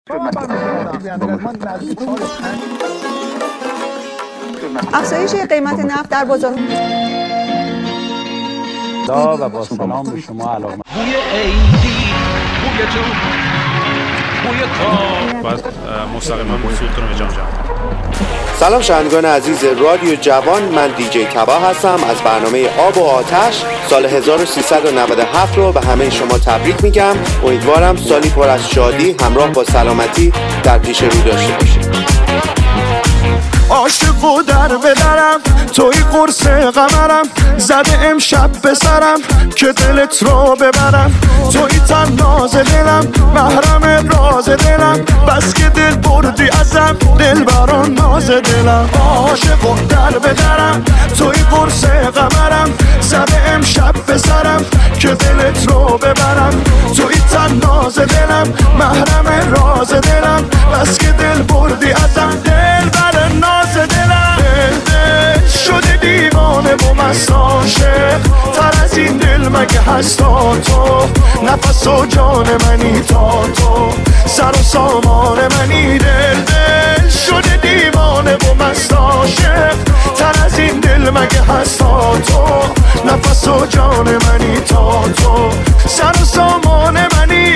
افزایش قیمت نفت در بازار و با سلام به شما علاقمند بوی عیدی بوی جون بوی کار بعد مستقیما موسیقیتون رو به جام سلام شنوندگان عزیز رادیو جوان، من دیجی تبا هستم از برنامه آب و آتش سال 1397 رو به همه شما تبریک میگم. امیدوارم سالی پر از شادی همراه با سلامتی در پیش رو داشته باشید. عاشق و در بدرم توی قرص قمرم زده امشب به سرم که دلت رو ببرم توی تناز دلم محرم راز دلم بس که دل بردی ازم دل بران ناز دلم عاشق و در بدرم توی قرص قمرم زده امشب به سرم که دلت رو ببرم توی تناز دلم محرم راز دلم بس که دل بردی ازم دل بران ناز دلم دل شده دیوانه و مست عاشق تر از این دل مگه هست تا تو نفس و جان منی تا تو سر و سامان منی دل شده دیوانه و مست عاشق تر از این دل مگه هست تا تو نفس و جان منی تا تو سر و سامان منی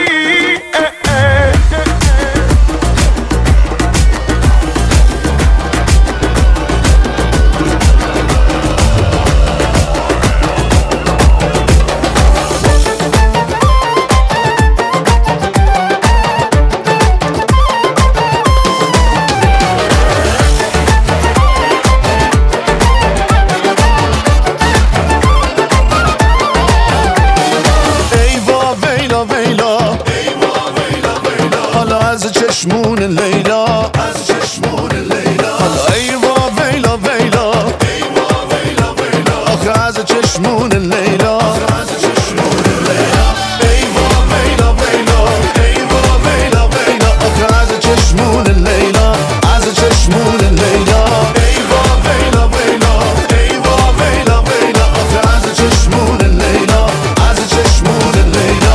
چشمون لیلا از چشمون لیلا حالا ای وا ویلا ویلا ای وا ویلا ویلا آخه از چشمون لیلا از چشمون لیلا ای وا ویلا ویلا ای وا ویلا ویلا آخه از چشمون لیلا از چشمون لیلا ای وا ویلا ویلا ای وا ویلا ویلا آخه از چشمون لیلا از چشمون لیلا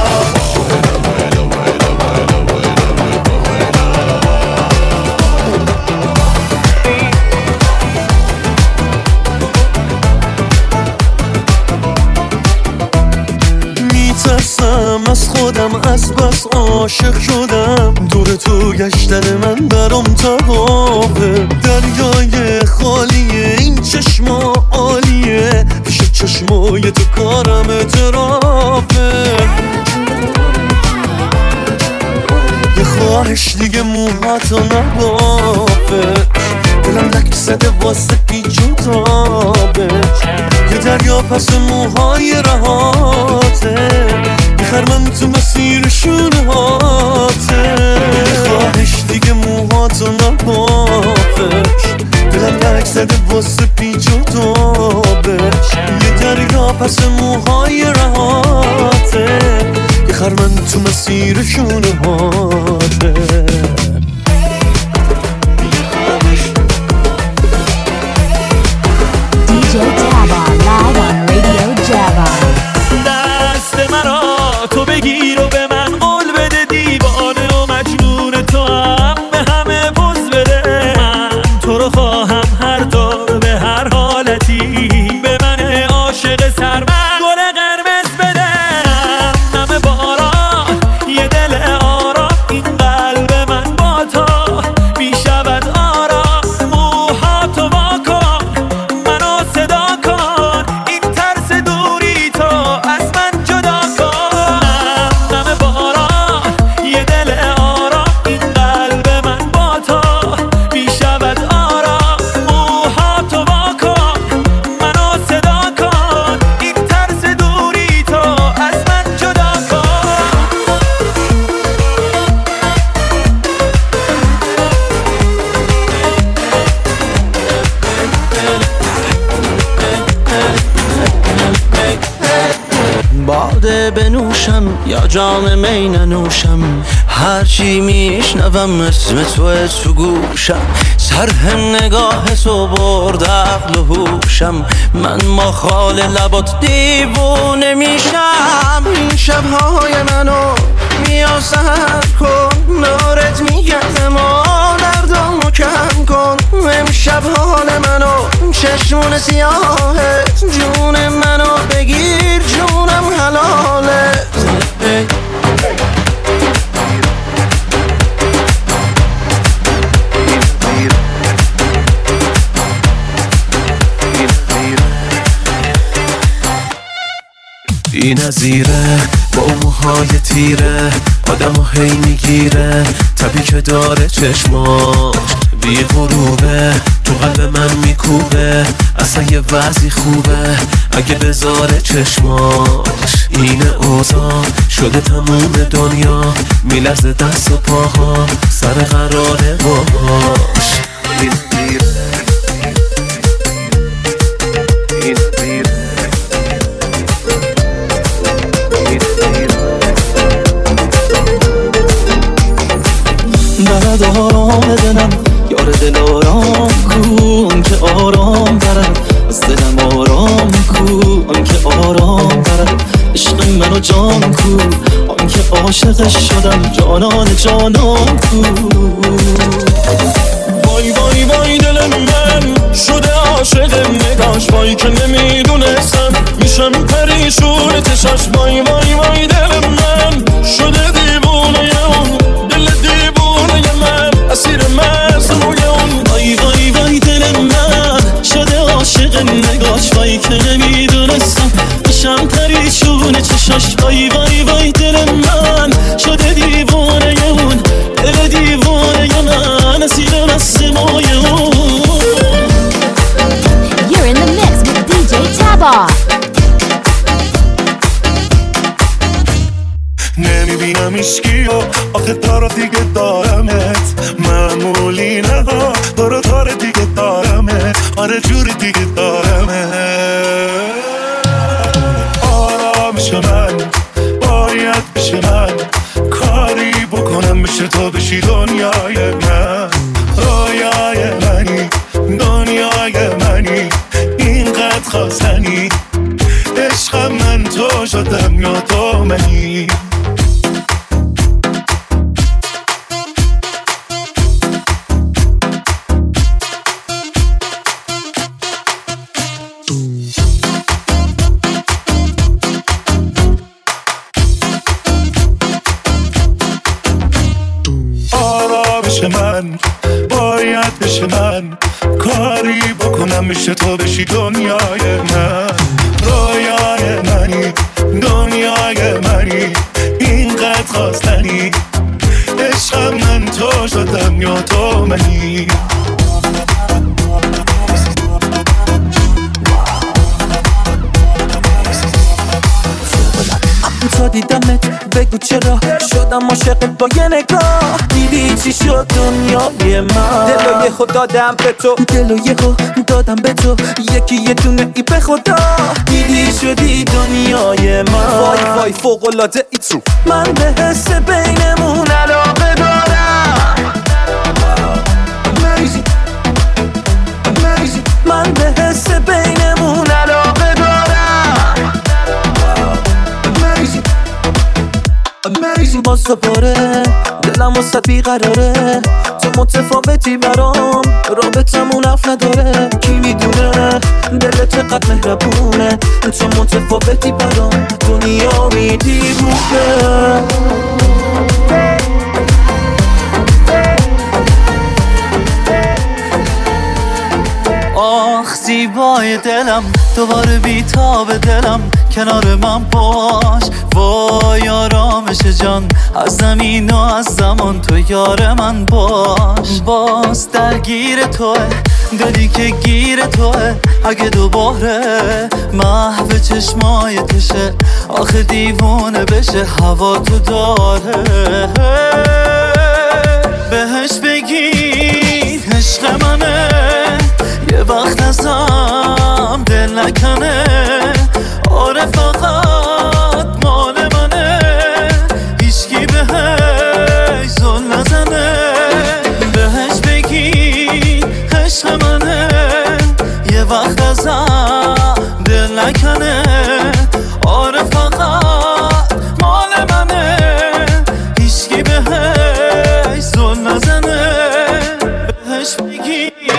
از خودم از بس عاشق شدم دور تو گشتن من برام طوافه دریای خالیه این چشما عالیه پیش چشمای تو کارم اعترافه یه خواهش دیگه موهاتو نبافه دلم لک زده واسه پیچ و تابش یه دریا پس موهای رهاته بخر من تو مسیر شونهاته خواهش دیگه موهاتو نبافش دلم لک زده واسه پیچ و تابش یه دریا پس موهای رهاته بخر من تو مسیر شونهاته DJ Taba live on Radio Java. دست مرا تو بگیر و به من قول بده دیوانه و مجنون تو هم به همه پوز بده من تو رو خواهم هر دور به هر حالتی به من عاشق سرمست گل قرمز بده نم باران یه دل آرام این قلب من با تو بیشود آرام موهاتو وا کن منو صدا کن این ترس دوری تو از من جدا کن نم باران یه دل آرام این قلب من با تو بیشود آرام موهاتو وا کن منو صدا کن این ترس دوری تو از من جدا کن باده بنوشم یا جام می ننوشم هرچی میشنوم اسم تو گوشم سرهم نگاه تو برد عقل و هوشم من ما خال لبات دیوونه میشم این شبهای منو بیا سحر کن نور چشمون سیاهه جون منو بگیر جونم حلاله بی نظیره با موهای تیره آدمو هی میگیره تبی که داره چشماش بی غروبه تو قلب من میکوبه اصلا یه وضعی خوبه اگه بذاره چشماش اینه اوضاع شده تموم دنیا میلرزه دست و پاها سر قراره باهاش درد آرام دلم یار دل آرام کن که آرام برد از دلم آرام کن که آرام برد عشق منو جان کو آن که عاشقش شدم جانان جانان کو وای وای وای دل من شده عاشق نگاش وای که نمیدونستم میشم پریشون چشاش وای وای وای دل من شده دیوونه اون دل دیوونه من اسیر مصنوع اون وای وای وای دل من شده عاشق نگاش وای که نمیدونستم میشم پریشون چشاش وای وای وای دل من شده دیوونه اون دل دیوونه من اسیر مصنوع اون You're in the mix with DJ Taba. نمیبینم ایشکی و آخه تارا دیگه دارمت معمولی نه تارا دیگه دارمت آره جوری دیگه دارمت آرامش من باید بشه من کاری بکنم بشه تا بشی دنیای من رویای منی دنیای منی اینقدر خواستنی عشقم من تو شدم یا تو منی من باید بشه من کاری بکنم میشه تو بشی دنیای من رویای منی دنیای منی اینقدر خواستنی عشقم من تو شدم یا تو منی تا دیدمت بگو چرا شدم عاشق با یه نگاه دیدی چی شد دنیای من دلو یه خود دادم به تو دلو یه خود دادم به تو یکی یه دونه ای به خدا دیدی شدی دنیای من وای وای فوق‌العاده ای تو من به حس بینمون علاقه دارم من به حس بینمون علاقه دارم باز دوباره دلم وسط بیقراره تو متفاوتی برام رابطمون اف نداره کی میدونه دلت چقدر مهربونه تو متفاوتی برام دنیا میدیونه آخ زیبای دلم دوباره بیتاب دلم کنار من باش وای آرامش جان از زمین و از زمان تو یار من باز درگیر توه دلی که گیر توه اگه دوباره محو چشمای تشه آخه دیوونه بشه هوا تو داره بهش بگی عشق منه یه وقت ازم دل نکنه آره فقط مال منه هیچکی بهش زل نزنه بهش بگی عشق منه یه وقت ازم دل نکنه آره فقط مال منه هیچکی بهش زل نزنه بهش بگی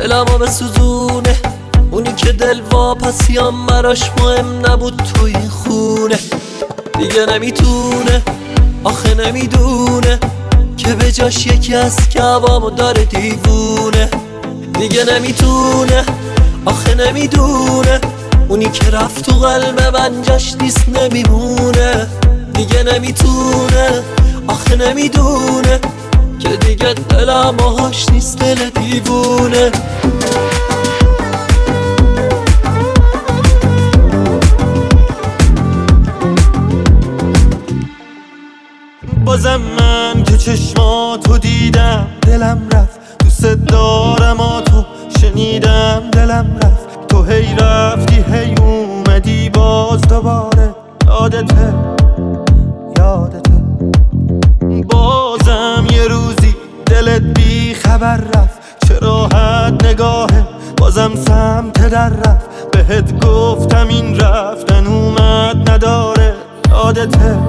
دلمو بسوزونه، اونی که دل واپسیام براش مهم نبود تو این خونه. دیگه نمیتونه، آخه نمیدونه که به جاش یکی از کعبامو داره دیوونه. دیگه نمیتونه، آخه نمیدونه اونی که رفت تو قلب من جاش نیست نمیمونه. دیگه نمیتونه، آخه نمیدونه که دیگه دلم آهاش نیست دل دیوونه. بازم من که چشماتو دیدم دلم رفت، دوست دارم تو شنیدم دلم رفت. تو هی رفتی هی اومدی باز دوباره، یادته بازم یه روزی دلت بی خبر رفت. چه راحت نگاهه بازم سمت در رفت. بهت گفتم این رفتن اومد نداره، یادته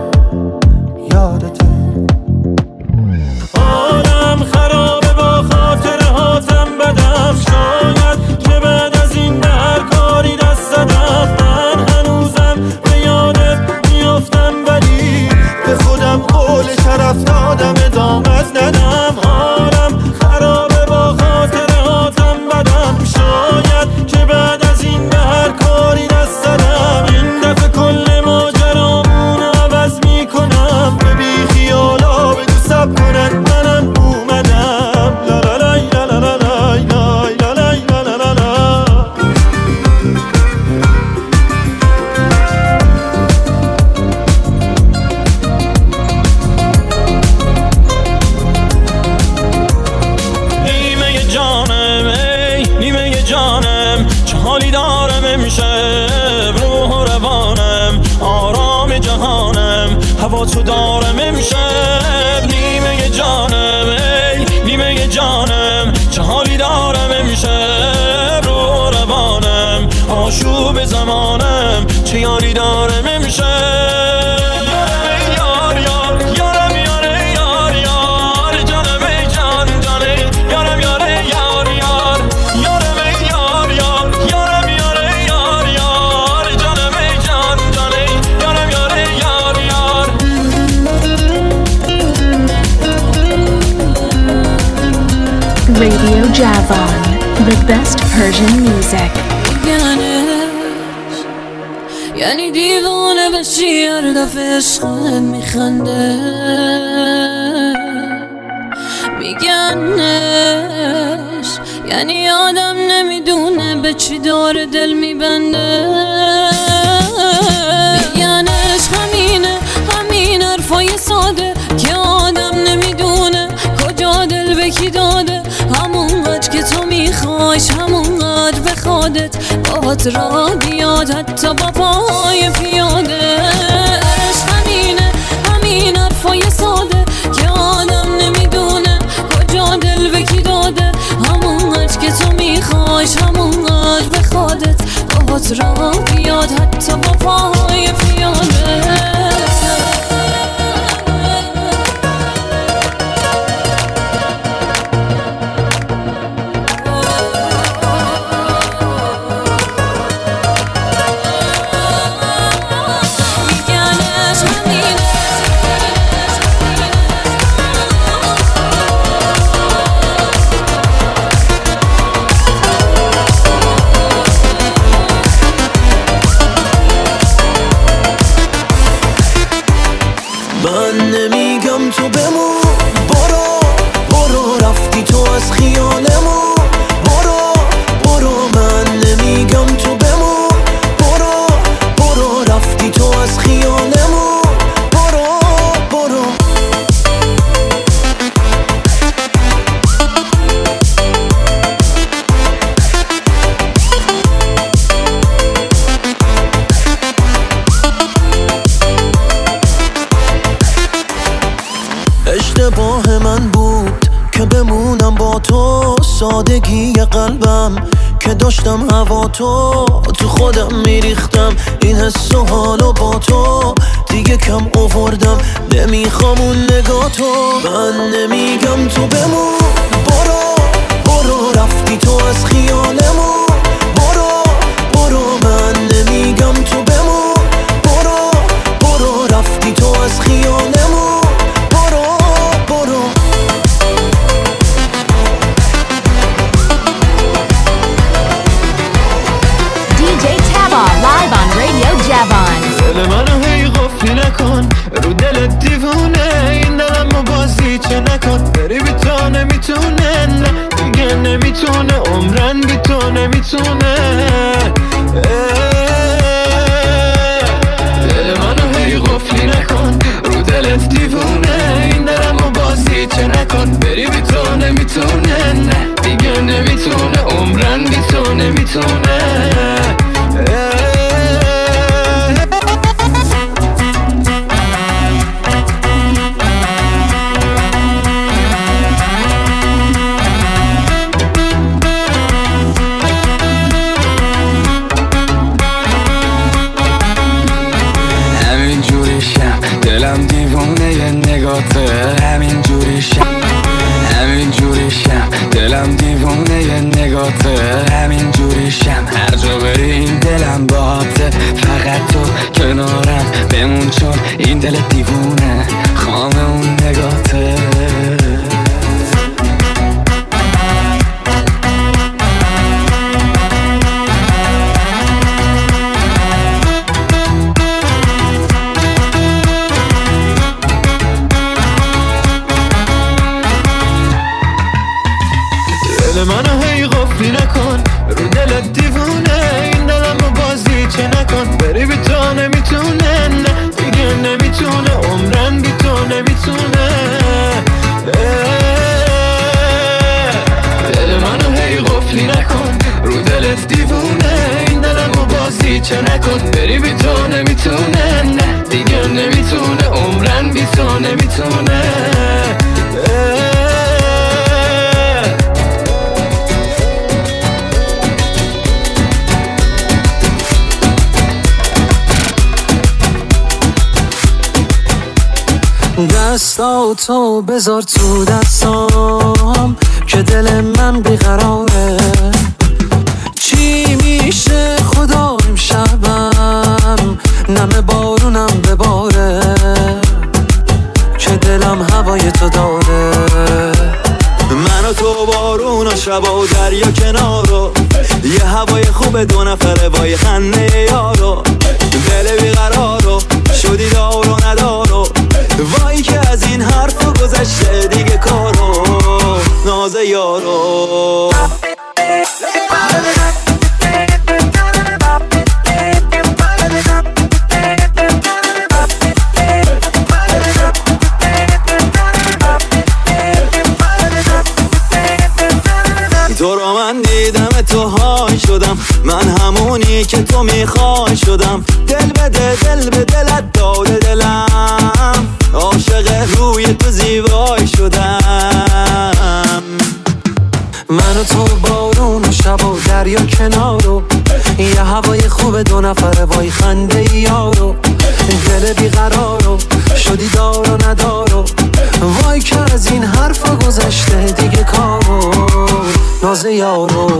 حالم خرابه با خاطر هاتم بدم. شاید که بعد از این هر کاری دست زدم. من هنوزم به یادت میافتم ولی به خودم قول شرف دادم ادامت ندم. حالم خرابه با خاطر هاتم بدم. شاید که بعد از این هر کاری دست زدم. این دفعه کل ماجرامون عوض میکنم. به بی خیالا بگو سب کنن منم اومدم. لا لا لا لا لا لا لا لا لا لا لا. نیمه جانم ای نیمه جانم، چه حالی دارم امشب روح و روانم. آرام جهانم هوا تو دارم امشب. نیمه جانم ای نیمه جانم، چه حالی دارم امشب روح و روانم. آشوب زمانم چه یاری دارم امشب. Radio Javan, the best Persian music. یعنی دیوانه بشی هر دفعه عشقت میخنده. میگنش یعنی آدم نمیدونه به چی داره دل میبنده. میگنش همین حرفای ساده که آدم نمیدونه کجا دل به کی داده. همونقدر که تو میخوایش همونقدر به خودت باهات را بیاد حتی با پای پیاده. عشق همین حرفای ساده که آدم نمیدونه کجا دل به کی داده. همونقدر که تو میخوایش همونقدر به خودت باهات را بیاد حتی با پای پیاده. من نمیگم تو بمون، برو رفتی تو از خیالمون. برو من نمیگم تو بمون، برو رفتی تو از خیالمون. برو اشتباه من بود که بمونم با تو. سادگی قلبم که داشتم هوا تو خودم میریختم. این حس و حالو با تو دیگه کم آوردم. نمیخوام اون نگاه تو. من نمیگم تو بمون، برو برو رفتی تو از خیالمون، برو برو من نمیگم تو بمون، برو برو رفتی تو از خیالمون، برو برو. DJ Taba live on Radio Javon. دل منو هی غفلی نکن، رو دلت دیوونه، این دلمو بازی چه نکن، بری بی تو نمیتونه، نه دیگه نمیتونه، عمرن بی تو نمیتونه. دل منو هی غفلی نکن، رو دلت دیوونه، این دلمو بازی چه نکن، بری بی تو نمیتونه، نه دیگه نمیتونه، عمرن بی تو نمیتونه. دلم دیوونه یه نگاته، همین جوریشم، همین جوریشم، دلم دیوونه یه نگاته، همین جوریشم، هر جا بری این دلم باته، فقط تو کنارم بمون چون این دل دیوونه خام اون نگاته. منو هی غفلی نکن، رو دلت دیوونه، این دلمو بازی چه نکن، بری بی تو نمیتونه، نه دیگه نمیتونه، عمرن بی تو نمیتونه. دل منو هی غفلی نکن، رو دلت دیوونه، این دلمو بازی چه نکن، بری بی تو نمیتونه، نه دیگه نمیتونه، عمرن بی تو نمیتونه. دستاتو بذار تو دستام که دل من بیقراره، چی میشه خدا امشبم نم بارونم بباره، که دلم هوای تو داره. من و تو بارون و شب و دریا کنارو، یه هوای خوب دو نفره وای خنده یارو، دل بیقرارو شدی دار و ندارو، وای که از این حرفا گذشته دیگه کارو، ناز یارو. تو رو من دیدم تو های شدم، من همونی که تو میخوای شدم، دل به دلت داده دلم، عاشق روی تو زیبای شدم. من و تو بارون و شب و دریا کنارو، یه هوای خوب دو نفره وای خنده یارو، دل بیقرارو شدی دار و ندارو، وای که از این حرفا گذشته دیگه کارو، ناز یارو.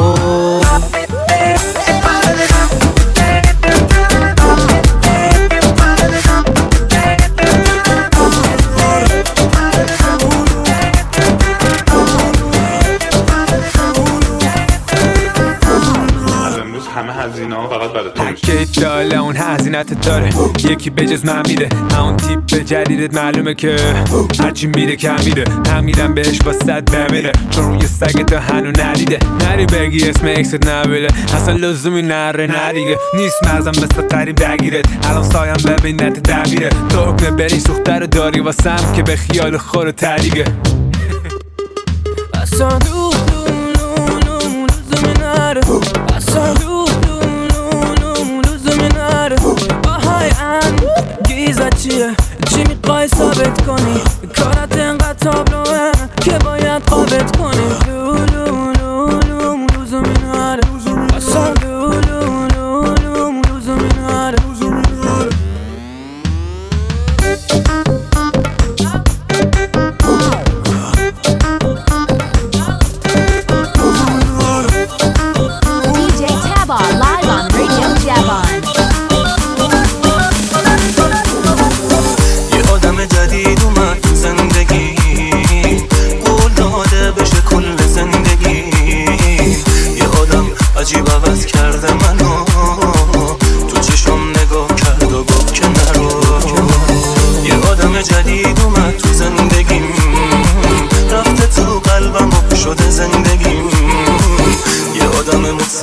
همه هزینه ها فقط برای تو میشه. پکیج داله اون هزینت داره، یکی بجز من میده، همون تیپ جدیدت معلومه که هرچی میره کم میره، همیدم بهش با 100 بمیره، چون روی سگت هنو ندیده، نری بگی اسم اکست نبیله، اصلا لزومی نره ندیگه، نیست مغزم مثل قریب درگیرت، الان سایم ببین نت دبیره، تو حکم بری سوختر داری واسم که به خیال خور تریگه. اصلا لزومی نره، اصلا لزومی نره، آهای انگیزت چیه؟ چی میخوای ثابت کنی؟ کارت انقدر تابلوه که باید قابت کنی. لزومی نره، اصلا لزومی نره.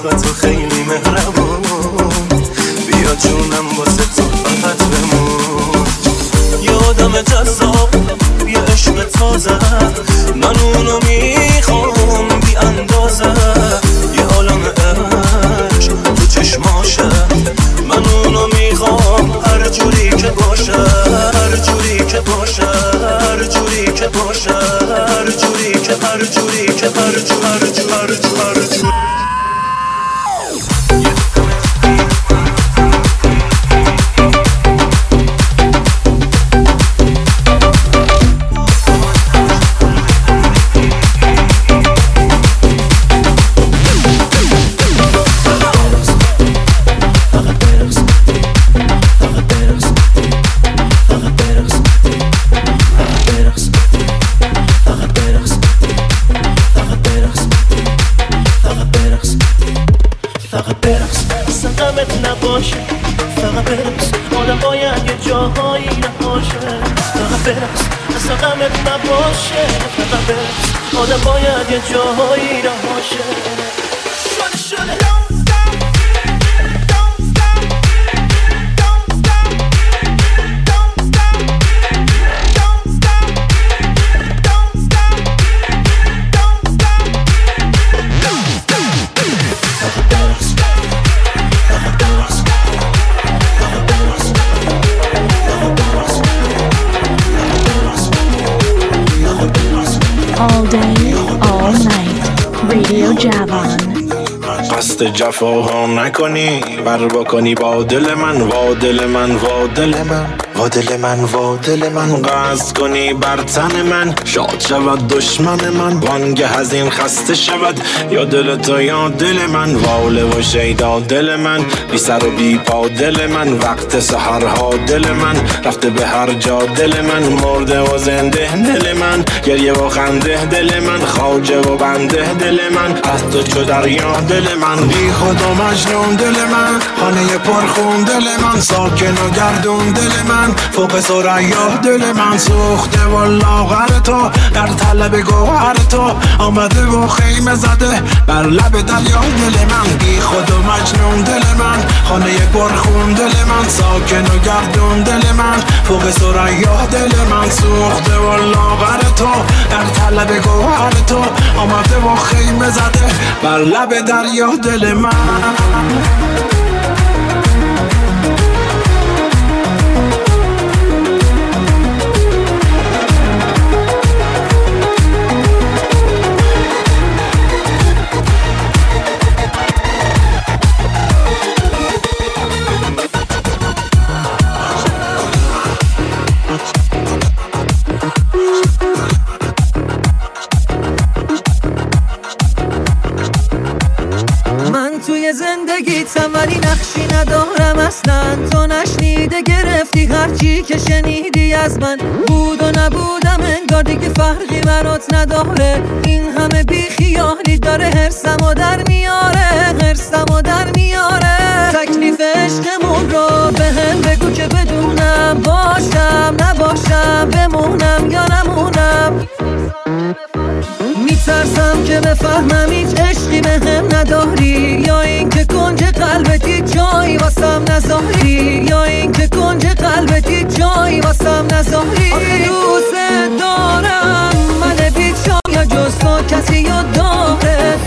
عشق تو خیلی مهربون، بیا جونم واسه تو فقط بمون. یادم جذاب یه عشق تازه، من اونو میخوام بی اندازه. یه عالم عشق تو چشماشه، من اونو میخوام هر جوری که باشه، هر جوری که باشه، هر جوری که باشه، هر جوری که هر جوری که هر جوری. فقط برقص، آدم باید یه جاهایی نباشه. فقط برقص، اصلا غمت نباشه. فقط برقص، آدم باید یه جاهایی نباشه. شده All day, all night, Radio Javon. قصد جفاها نکنی، بر بکنی با دل من، وا دل من، وا دل من، وا دل من، وا دل من. قصد کنی بر تن من، شاد شود دشمن من. وانگه از این خسته شود یا دل تو یا دل من. واله و شیدا دل من، بی سر و بی پا دل من. وقت سحرها دل من، رفته به هر جا دل من. مرده و زنده دل من، گریه و خنده دل من. خواجه و بنده دل من، از تو چو دریا دل من. بی خود و مجنون دل من، خانه پرخون دل من. ساکن و گردون دل من، فوق ثریا دل من. سوخته و لاغر تو، در طلب گوهر تو. آمده و خیمه زده بر لب دریا دل من. بی خود و مجنون دل من، خانه پرخون دل من. ساکن و گردون دل من، فوق ثریا دل من. سوخته و لاغر تو، در طلب گوهر تو. آمده و خیمه زده بر لب دریا دل من. زندگیتم ولی نقشی ندارم اصلا. تو نشنیده گرفتی هرچی که شنیدی از من. بود و نبودم انگار دیگه فرقی برات نداره. این همه بی خیالی داره هرسمو در میاره، هرسمو در میاره. تکلیف عشقمون رو به هم بگو که بدونم، باشم نباشم، بمونم یا نمونم. میترسم که بفهمم هیچ عشقی به هم نداری، یا این که کنج قلبتی جایی واسم نذاری، یا این که کنج قلبتی جایی واسم نذاری. آخه دوست دارم من بیچار، یا جز تو کسی یا داره.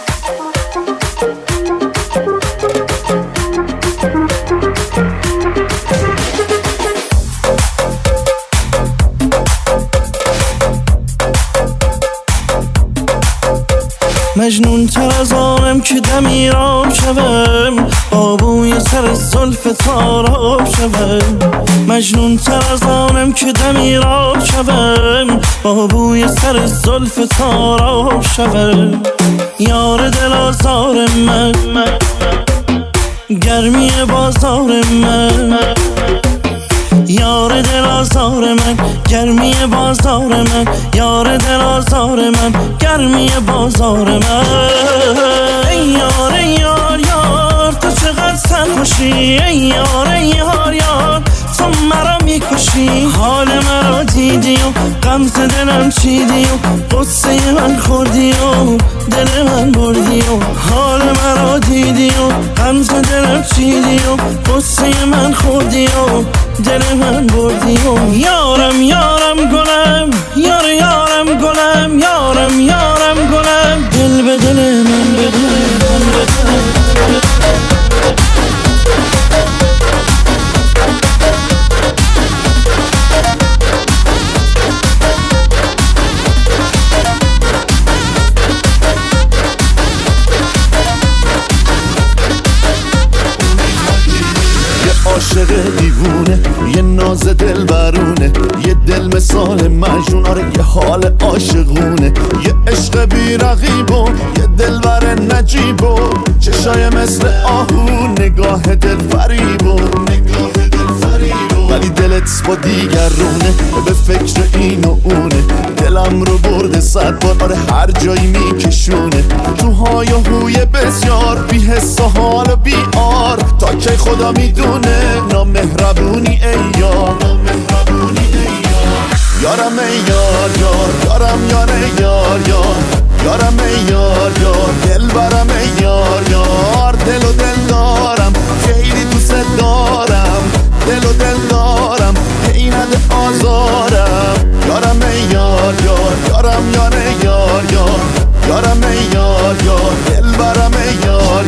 مجنون تر از آنم که دمیرام شوم، آبوی سر زلف تاراب شوم. مجنون تر از آنم که دمیرام شوم، آبوی سر زلف تاراب شوم. یار دل آزار من، گرمی بازار من. یار دل آزار من، گرمی بازار من. یار دل آزار من، گرمی بازار من. ای یار ای یار یار، تو چقدر سرخوشی. ای یار ای یار یار، تو مرا میکنی خوشی حال مرا دیدی و غمزه دلم چیدی و قصه من خوردی و دل من بردی و حال مرا دیدی و غمزه دلم چیدی و قصه من خوردی و دل من بردی و یارم یارم گلم یارم گلم یارم گلم دل به دل من بده عاشق دیوونه یه ناز دل برونه یه دل مثال مجنون آره یه حال عاشقونه یه عشق بی رقیب و یه دل بر نجیب و چشای مثل آهو نگاه دل فریب و ولی دلت با دیگرونه به فکر این و اونه دلم رو برده 100 بار آره هر جایی میکشونه تو های و هوی بسیار بی حس و حال و بی آر تا که خدا میدونه نامهربونی ای یار یارم ای یار یارم یاره یار یارم ای یار دل برم ای یار دل و دل دارم خیلی دوست دارم دل و دل دارم هی نده آزارم یارم ای یار یارم یاره یار یارم ای یار دل برم ای یار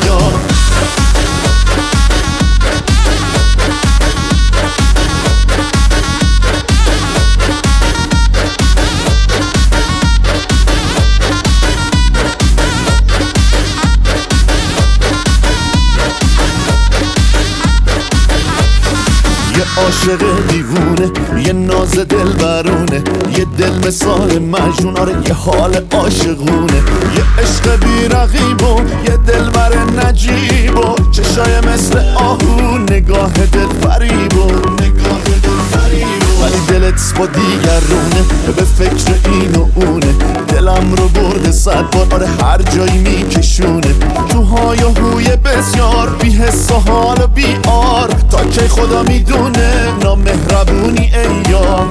عاشق دیوونه یه ناز دل برونه یه دل مثال مجنون آره یه حال عاشقونه یه عشق بی رقیب و یه دل بر نجیب و چشای مثل آهو نگاه دل فریب و ولی دلت با دیگرونه به فکر این و اونه دلم رو برده 100 بار آره هر جایی میکشونه تو های و هوی بسیار بی حس و حال و بی آر تا که خدا میدونه نامهربونی ای یار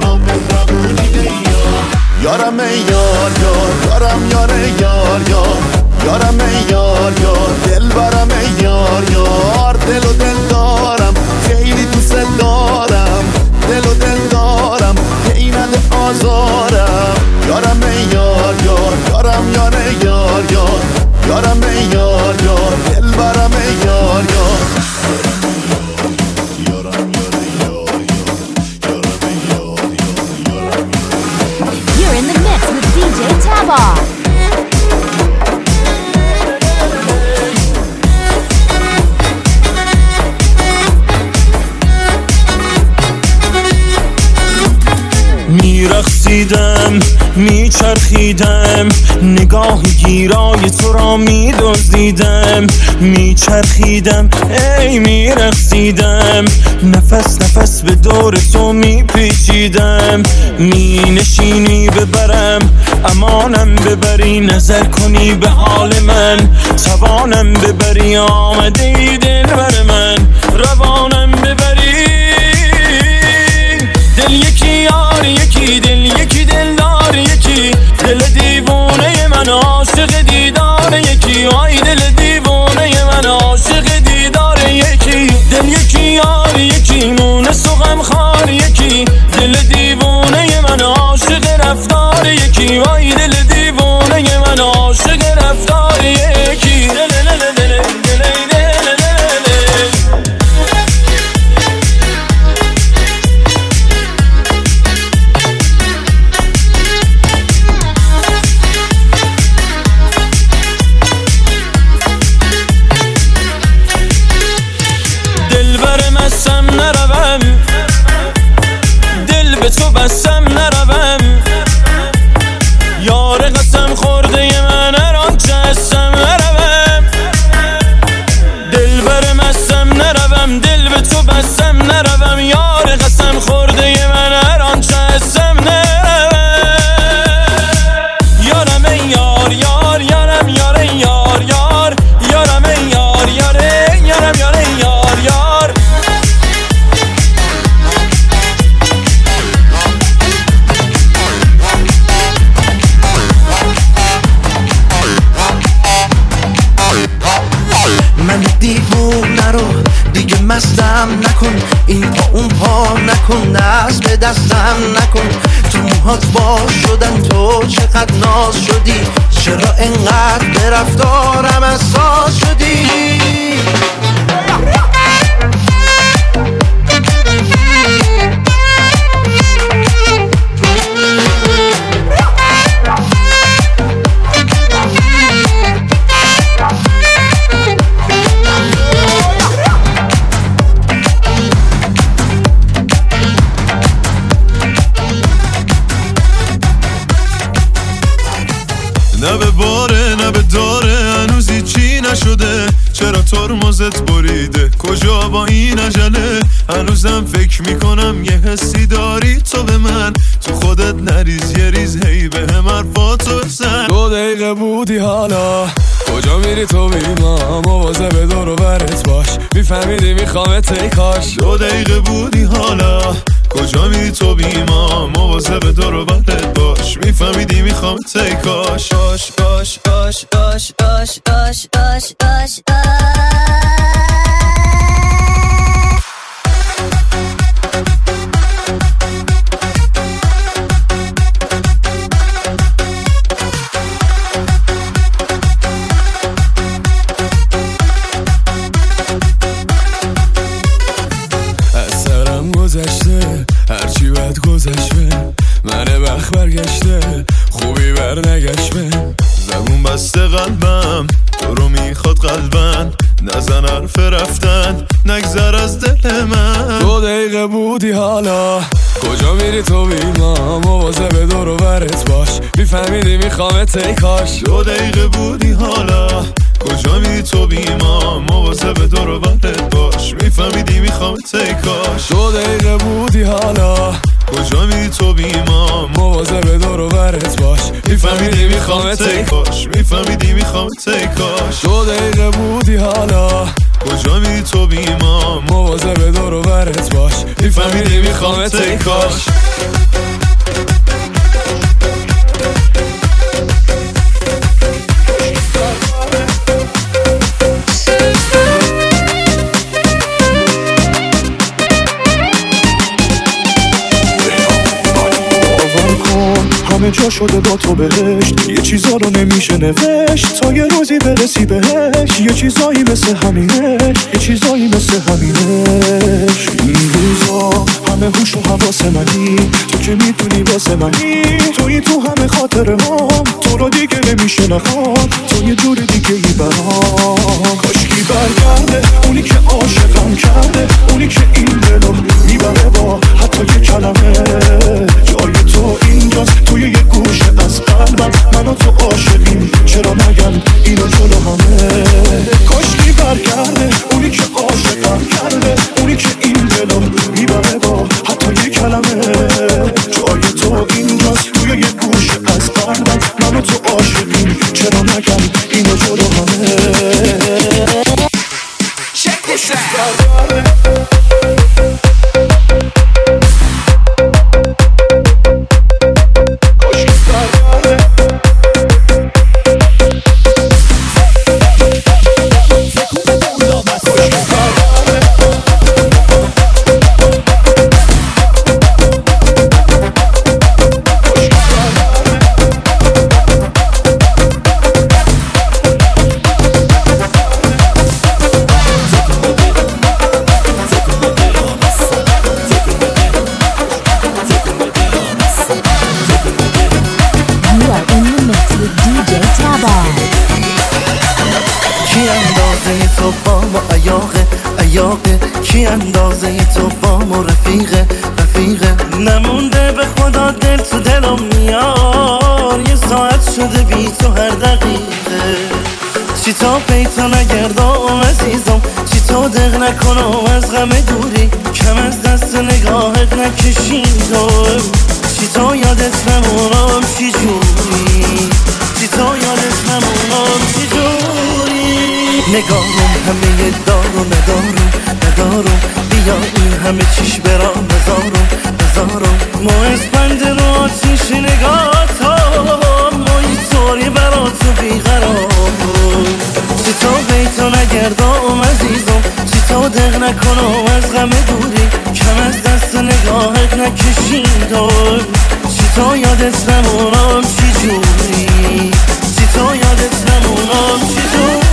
یارم ای یار یارم یاره یار یارم ای یار دل برم ای یار دل و دل دارم خیلی دوست دارم دل و دل دارم هی نده آزارم یارم ای یار یارم یاره یار یارم ای یار دل برم ای یار You're in the mix with DJ Taba. میرقصیدم میچرخیدم نگاه گیرای تو را میدزدیدم میچرخیدم ای میرقصیدم نفس به دور تو میپیچیدم مینشینی ببرم امانم ببری نظر کنی به حال من توانم ببری آمده ای دل بر من روانم ببری دل یکی یار یکی دل یکی دل دار یکی دل دیوانه من عاشق دیدار یکی آی دل دیوانه من عاشق دیدار یکی دل یکی یار یکی مونس و غمخوار یکی دل دیوانه من عاشق رفتار یکی آی دل دیوانه من عاشق رفتار یکی دست به دستم نکن. تو موهات باز شدن، تو چقدر ناز شدی، چرا انقدر به رفتارم حساس شدی؟ نه به باره نه به داره، هنوزی چی نشده، چرا ترمزت بریده، کجا با این عجله؟ هنوزم فکر میکنم یه حسی داری تو به من، تو خودت نریز یه ریز هی به هم حرفاتو بزن. 2 دقیقه بودی حالا کجا میری تو بیما، مواظب دور و برت باش، میفهمیدی میخوامت ای کاش. 2 دقیقه بودی حالا کجا میری تو بیما، مواظب دور و برت باش، میفهمیدی میخوامت ای کاش. باش باش باش باش باش باش باش باش گذشته هرچی بد گذشته، من بخت برگشته خوبی بر نگشته. زبون بسته قلبم تو رو میخواد قلبن، نزن حرف رفتن نگذر از دل من. 2 دقیقه بودی حالا کجا میری تو بیما، مواظب دور و برت باش، میفهمیدی میخوامت ای کاش. 2 دقیقه بودی حالا کجا میری تو بیما، مواظب دور و برت باش، میفهمیدی میخوامت ای کاش. 2 دقیقه بودی حالا کجا میری تو بیما، مواظب دور و برت باش، میفهمیدی میخوامت ای کاش، میفهمیدی میخوامت ای کاش. 2 دقیقه بودی حالا کجا میری تو بیما، مواظب دور و برت باش، میفهمیدی میخوامت ای کاش. همه جا شده با تو بهشت، یه چیزا رو نمیشه نوشت تا یه روزی برسی بهش. یه چیزایی مثل همینش، یه چیزایی مثل همینش. این روزا همه هوش و حواس منی، تو که میدونی واسه منی، توی تو همه خاطره هم، تو رو دیگه نمیشه نخواد، تو یه جور دیگه ای برام. کاشکی برگرده اونی که عاشقم کرده، اونی که این دلو میبره با حتی یه کلمه. جای تو اینجاست توی یه گوشه از قلبم، من و تو عاشقیم، چرا نگم اینو جلو همه. کاشکی برگرده اونی که عاشقم کرده، اونی که این دلو میبره با حتی یه کلمه. جای تو اینجاست توی یه گوشه از قلبم، من و تو عاشقیم، چرا نگم اینو جلو همه. Check this out. کی اندازه تو با ما رفیقه نمونده به خدا دل تو دلم میار. یه ساعت شده بی تو هر دقیقه، چی تا پیتا نگردم عزیزم، چی تا دق نکنم از غم دوری، کم از دست نگاهت نکشیدم، چی تا یادت نمونم چی جوری، چی تا یادت نمونم چی جوری. نگاهم همه دارو ندارو بیا این همه چیش برام نزارو ما اسپند رو آتیش نگاه تا ما اینطوری برا تو بیقرار. چی تا بیتا نگردم عزیزم، چی تا دق نکنم از غم دوری، کم از دست نگاهت نکشیدم چی تا یادت نمونم چی جوری چی تا یادت نمونم چی جوری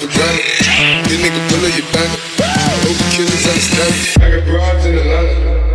These niggas pull up your bandit. Hope the killers understand. I got broads in Atlanta.